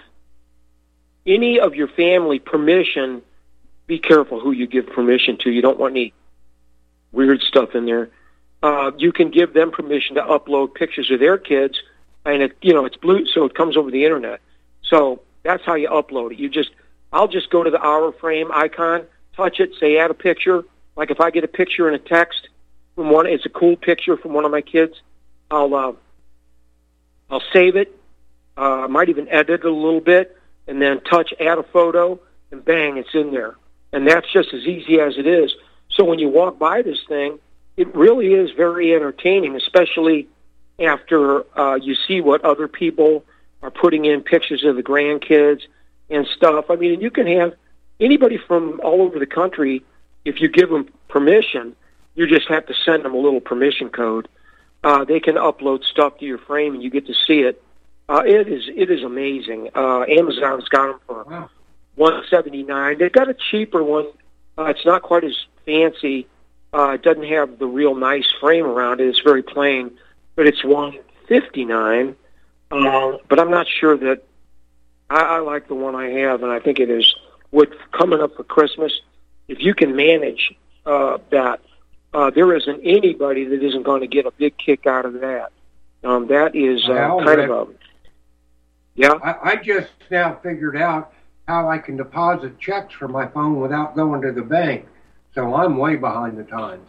any of your family permission. Be careful who you give permission to. You don't want any weird stuff in there. Uh, you can give them permission to upload pictures of their kids, and it, you know, it's blue, so it comes over the internet. So that's how you upload it. You just, I'll just go to the hour frame icon, touch it, say add a picture. Like if I get a picture in a text from one, it's a cool picture from one of my kids. I'll, uh, I'll save it. Uh, I might even edit it a little bit, and then touch add a photo, and bang, it's in there. And that's just as easy as it is. So when you walk by this thing, it really is very entertaining, especially after uh, you see what other people are putting in pictures of the grandkids and stuff. I mean, you can have anybody from all over the country, if you give them permission, you just have to send them a little permission code. Uh, they can upload stuff to your frame, and you get to see it. Uh, it is it is amazing. Uh, Amazon's got them for wow. one hundred seventy-nine dollars. They've got a cheaper one. Uh, it's not quite as fancy. Uh, it doesn't have the real nice frame around it. It's very plain, but it's one hundred fifty-nine dollars. Uh, but I'm not sure that I, I like the one I have, and I think it is with coming up for Christmas. If you can manage uh, that, uh, there isn't anybody that isn't going to get a big kick out of that. Um, that is uh, Well, kind Rick, of a yeah. I, I just now figured out how I can deposit checks from my phone without going to the bank. So I'm way behind the times.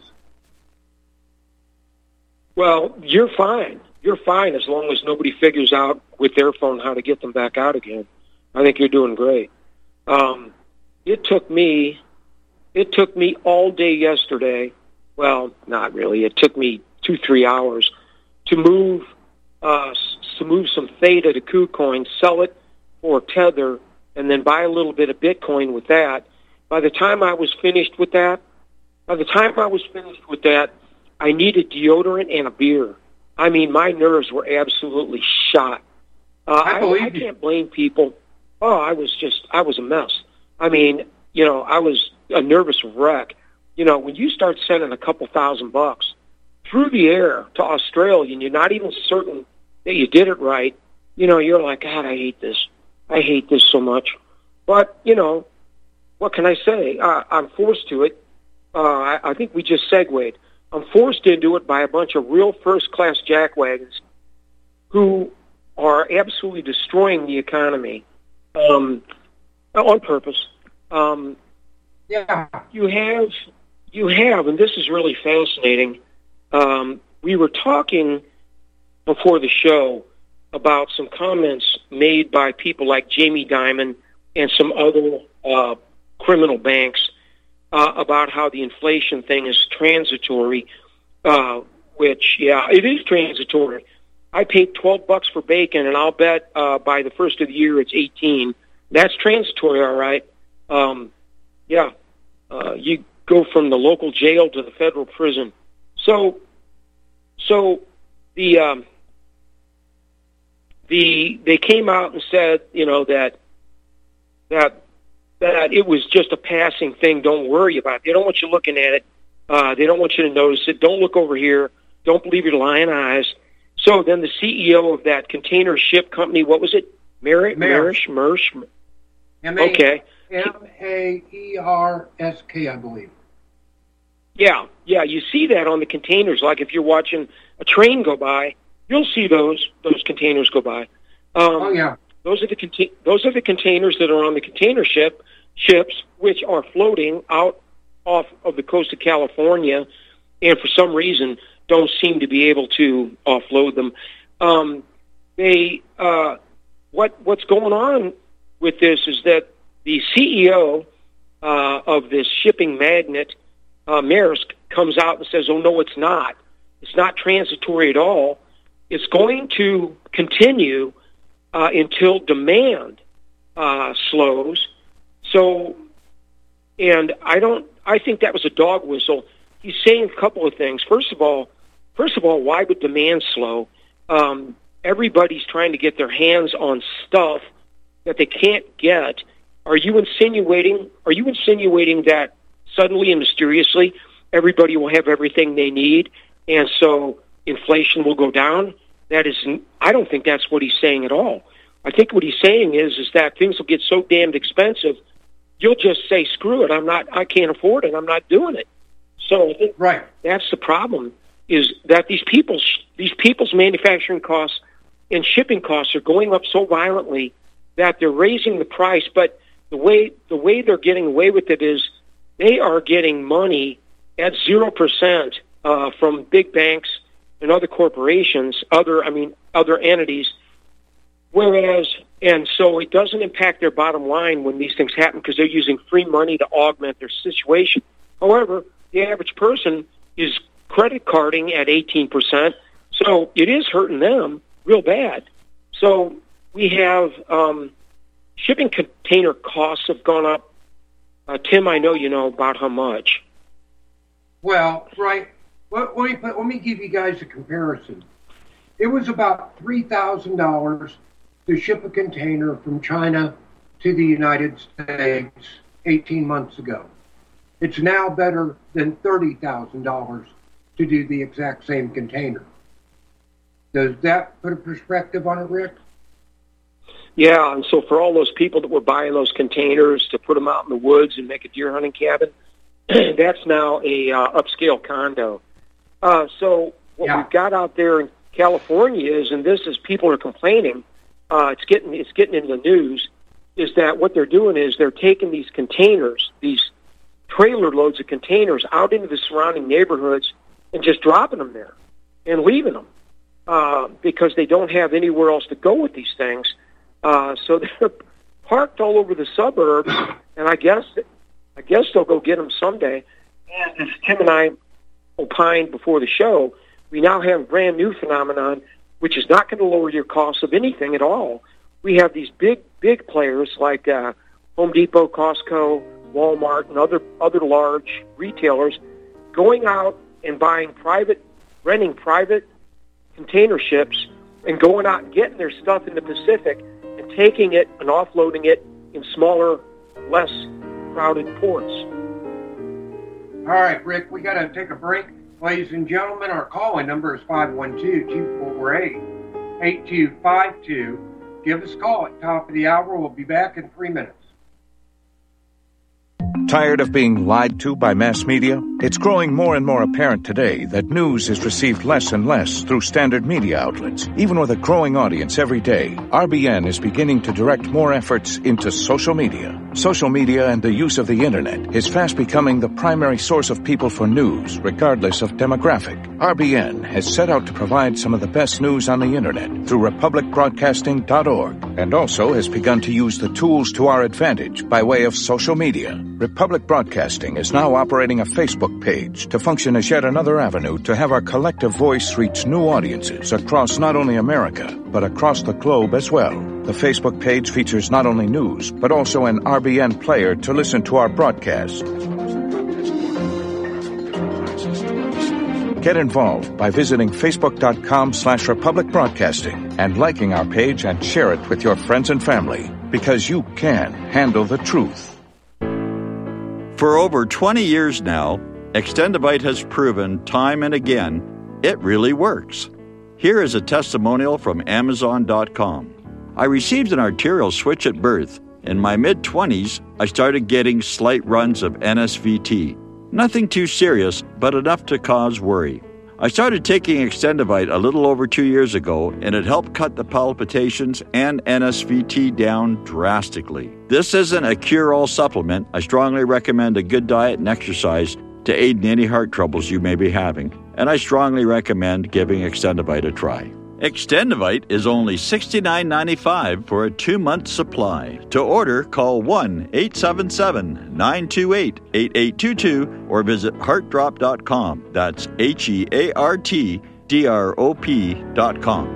Well, you're fine. You're fine as long as nobody figures out with their phone how to get them back out again. I think you're doing great. Um, it took me, it took me all day yesterday. Well, not really. It took me two, three hours to move, uh, to move some Theta to KuCoin, sell it for Tether, and then buy a little bit of Bitcoin with that. By the time I was finished with that, by the time I was finished with that, I needed deodorant and a beer. I mean, my nerves were absolutely shot. Uh, I, I, I can't blame people. Oh, I was just, I was a mess. I mean, you know, I was a nervous wreck. You know, when you start sending a couple thousand bucks through the air to Australia and you're not even certain that you did it right, you know, you're like, God, I hate this. I hate this so much. But, you know, what can I say? Uh, I'm forced to it. Uh, I, I think we just segued. I'm forced into it by a bunch of real first-class jackwagons who are absolutely destroying the economy um, on purpose. Um, yeah, you have, you have, and this is really fascinating. Um, we were talking before the show about some comments made by people like Jamie Dimon and some other uh, criminal banks uh, about how the inflation thing is transitory, uh, which, yeah, it is transitory. I paid twelve bucks for bacon, and I'll bet uh, by the first of the year it's eighteen. That's transitory, all right. Um, yeah, uh, you go from the local jail to the federal prison. So, so the um, the they came out and said, you know, that that that it was just a passing thing. Don't worry about it. They don't want you looking at it. Uh, they don't want you to notice it. Don't look over here. Don't believe your lying eyes. So then the C E O of that container ship company, what was it? Marish, Marish, Marish. Okay. M A E R S K, I believe. Yeah, yeah. You see that on the containers. Like if you're watching a train go by, you'll see those those containers go by. Um, oh yeah. Those are the contain- those are the containers that are on the container ship ships, which are floating out off of the coast of California, and for some reason don't seem to be able to offload them. Um, they uh, what what's going on with this is that the C E O uh, of this shipping magnate, uh, Maersk, comes out and says, "Oh no, it's not. It's not transitory at all. It's going to continue uh, until demand uh, slows." So, and I don't. I think that was a dog whistle. He's saying a couple of things. First of all, first of all, why would demand slow? Um, everybody's trying to get their hands on stuff that they can't get. Are you insinuating? Are you insinuating that suddenly and mysteriously everybody will have everything they need, and so inflation will go down? That is, I don't think that's what he's saying at all. I think what he's saying is is that things will get so damned expensive, you'll just say, "Screw it! I'm not. I can't afford it. I'm not doing it." So I think right. That's the problem. Is that these people's these people's manufacturing costs and shipping costs are going up so violently that they're raising the price, but the way the way they're getting away with it is they are getting money at zero percent uh, from big banks and other corporations, other I mean other entities. Whereas, and so it doesn't impact their bottom line when these things happen because they're using free money to augment their situation. However, the average person is credit carding at eighteen percent, so it is hurting them real bad. So we have um, shipping container costs have gone up. Uh, Tim, I know you know about how much. Well, right. Let, let, me, let me give you guys a comparison. It was about three thousand dollars to ship a container from China to the United States eighteen months ago. It's now better than thirty thousand dollars to do the exact same container. Does that put a perspective on it, Rick? Yeah, and so for all those people that were buying those containers to put them out in the woods and make a deer hunting cabin, that's now a uh, upscale condo. Uh, so what Yeah. we've got out there in California is, and this is people are complaining, uh, it's getting it's getting in the news, is that what they're doing is they're taking these containers, these trailer loads of containers out into the surrounding neighborhoods and just dropping them there and leaving them uh, because they don't have anywhere else to go with these things. Uh, so they're parked all over the suburbs, and I guess I guess they'll go get them someday. And as Tim and I opined before the show, we now have a brand new phenomenon, which is not going to lower your costs of anything at all. We have these big, big players like uh, Home Depot, Costco, Walmart, and other other large retailers going out and buying private, renting private container ships and going out and getting their stuff in the Pacific and taking it and offloading it in smaller, less crowded ports. All right, Rick, we got to take a break. Ladies and gentlemen, our call-in number is five one two, two four eight, eight two five two. Give us a call at the top of the hour. We'll be back in three minutes. Tired of being lied to by mass media? It's growing more and more apparent today that news is received less and less through standard media outlets. Even with a growing audience every day, R B N is beginning to direct more efforts into social media. Social media and the use of the internet is fast becoming the primary source of people for news, regardless of demographic. R B N has set out to provide some of the best news on the internet through republic broadcasting dot org, and also has begun to use the tools to our advantage by way of social media. Republic Broadcasting is now operating a Facebook page to function as yet another avenue to have our collective voice reach new audiences across not only America, but across the globe as well. The Facebook page features not only news, but also an R B N player to listen to our broadcast. Get involved by visiting facebook.com slash Republic Broadcasting and liking our page and share it with your friends and family, because you can handle the truth. For over twenty years now, Extendivite has proven time and again it really works. Here is a testimonial from Amazon dot com. I received an arterial switch at birth. In my mid-twenties, I started getting slight runs of N S V T. Nothing too serious, but enough to cause worry. I started taking Extendivite a little over two years ago, and it helped cut the palpitations and N S V T down drastically. This isn't a cure-all supplement. I strongly recommend a good diet and exercise to aid in any heart troubles you may be having, and I strongly recommend giving Extendivite a try. Extendivite is only sixty-nine ninety-five for a two-month supply. To order, call one eight seven seven, nine two eight, eight eight two two or visit heart drop dot com. That's H E A R T D R O P dot com.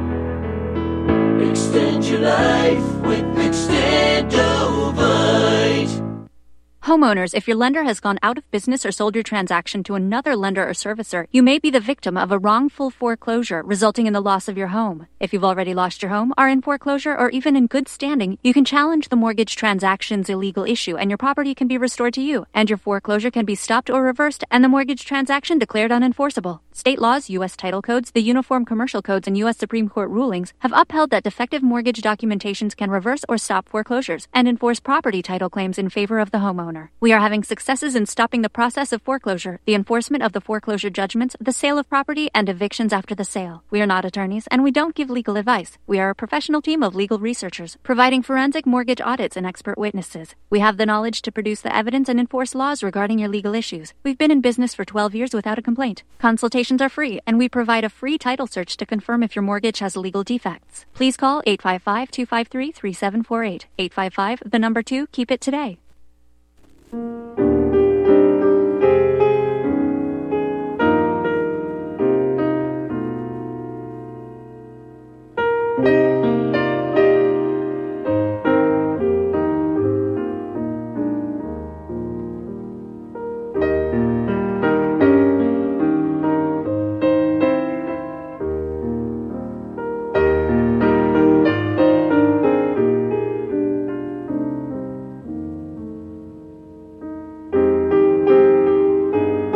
Extend your life with Extendivite. Homeowners, if your lender has gone out of business or sold your transaction to another lender or servicer, you may be the victim of a wrongful foreclosure resulting in the loss of your home. If you've already lost your home, are in foreclosure, or even in good standing, you can challenge the mortgage transaction's illegal issue and your property can be restored to you, and your foreclosure can be stopped or reversed and the mortgage transaction declared unenforceable. State laws, U S title codes, the Uniform Commercial Codes, and U S Supreme Court rulings have upheld that defective mortgage documentations can reverse or stop foreclosures and enforce property title claims in favor of the homeowner. We are having successes in stopping the process of foreclosure, the enforcement of the foreclosure judgments, the sale of property, and evictions after the sale. We are not attorneys, and we don't give legal advice. We are a professional team of legal researchers, providing forensic mortgage audits and expert witnesses. We have the knowledge to produce the evidence and enforce laws regarding your legal issues. We've been in business for twelve years without a complaint. Consultations are free, and we provide a free title search to confirm if your mortgage has legal defects. Please call eight five five, two five three, three seven four eight. eight five five, the number two, keep it today.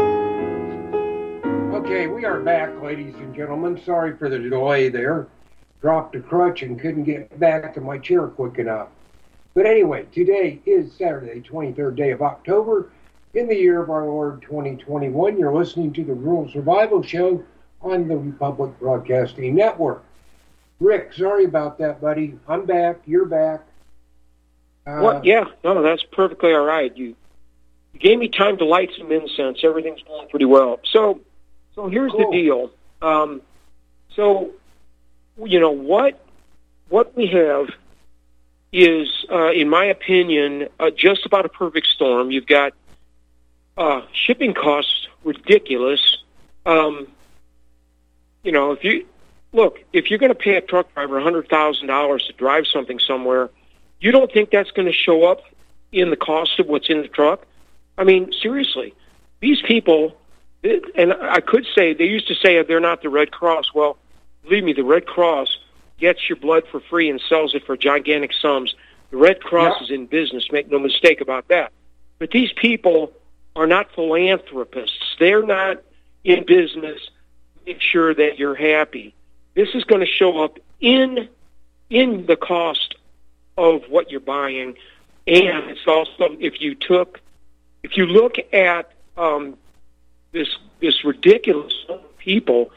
Ladies and gentlemen, sorry for the delay there. dropped a crutch and couldn't get back to my chair quick enough. But anyway, today is Saturday, twenty-third day of October, in the year of our Lord twenty twenty-one. You're listening to the Rural Survival Show on the Republic Broadcasting Network. Rick, sorry about that, buddy. I'm back. You're back. Uh, well, yeah, no, that's perfectly all right. You, you gave me time to light some incense. Everything's going pretty well. So, so here's cool. the deal. Um, so, you know what? What we have is, uh, in my opinion, uh, just about a perfect storm. You've got uh, shipping costs ridiculous. Um, you know, if you look, if you're going to pay a truck driver one hundred thousand dollars to drive something somewhere, you don't think that's going to show up in the cost of what's in the truck? I mean, seriously, these people, and I could say, they used to say they're not the Red Cross. Well, believe me, the Red Cross gets your blood for free and sells it for gigantic sums. The Red Cross yeah. is in business, make no mistake about that. But these people are not philanthropists. They're not in business to make sure that you're happy. This is going to show up in in the cost of what you're buying, and it's also, if you took, if you look at um, this this ridiculous people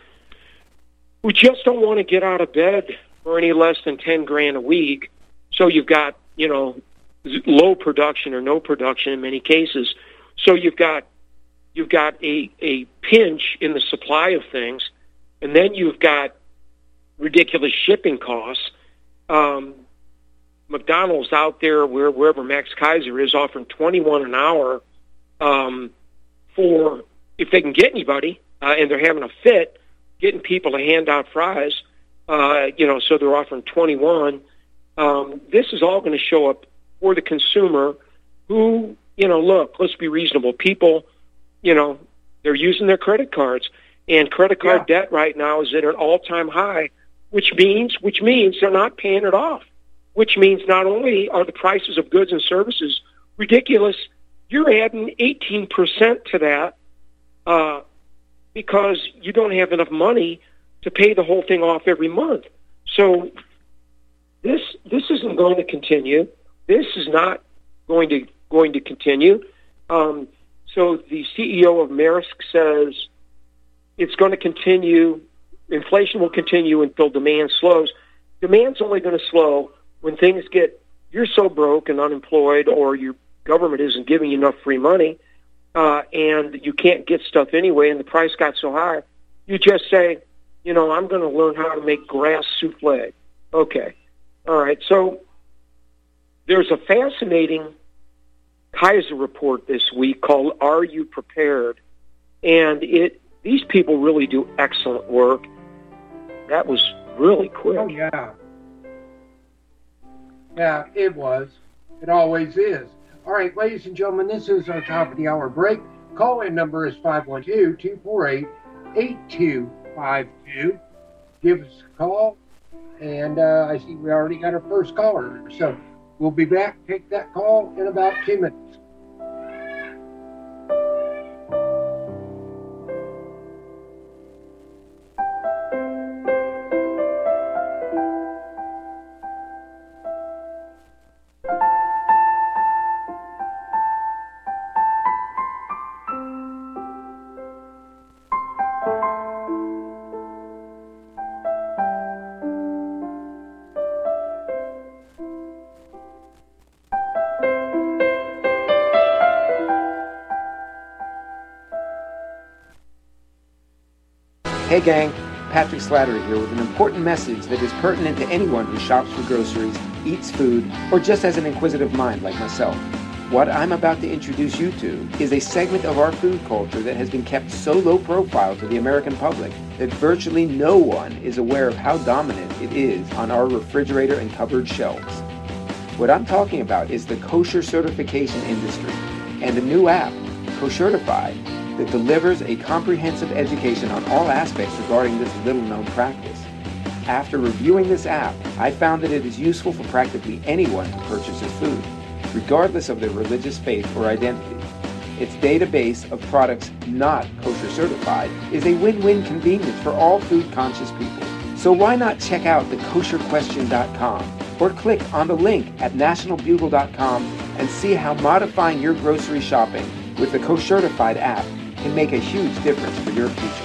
who just don't want to get out of bed for any less than ten grand a week. So you've got, you know, low production or no production in many cases. So you've got you've got a, a pinch in the supply of things, and then you've got ridiculous shipping costs. Um, McDonald's out there, where wherever Max Kaiser is, offering twenty-one an hour um, for, if they can get anybody, uh, and they're having a fit, getting people to hand out fries. Uh, you know, so they're offering twenty-one. Um, this is all going to show up for the consumer who, you know, look, let's be reasonable. People, you know, they're using their credit cards, and credit card yeah. debt right now is at an all-time high, which means, which means they're not paying it off, which means not only are the prices of goods and services ridiculous, you're adding eighteen percent to that uh, because you don't have enough money to pay the whole thing off every month. So this this isn't going to continue. This is not going to going to continue. Um, so the C E O of Maersk says it's going to continue. Inflation will continue until demand slows. Demand's only going to slow when things get, you're so broke and unemployed, or your government isn't giving you enough free money, uh, and you can't get stuff anyway, and the price got so high, you just say, you know, I'm going to learn how to make grass souffle. Okay. All right. So there's a fascinating Kaiser report this week called Are You Prepared? And it these people really do excellent work. That was really quick. Oh, yeah. Yeah, it was. It always is. All right, ladies and gentlemen, this is our top of the hour break. Call-in number is five one two, two four eight, eight two five two. Give us a call. And uh, I see we already got our first caller. So we'll be back, take that call in about two minutes. Hey gang, Patrick Slattery here with an important message that is pertinent to anyone who shops for groceries, eats food, or just has an inquisitive mind like myself. What I'm about to introduce you to is a segment of our food culture that has been kept so low profile to the American public that virtually no one is aware of how dominant it is on our refrigerator and cupboard shelves. What I'm talking about is the kosher certification industry and a new app, Koshertified, that delivers a comprehensive education on all aspects regarding this little-known practice. After reviewing this app, I found that it is useful for practically anyone who purchases food, regardless of their religious faith or identity. Its database of products not kosher certified is a win-win convenience for all food-conscious people. So why not check out the kosher question dot com or click on the link at national bugle dot com and see how modifying your grocery shopping with the Koshertified app can make a huge difference for your future.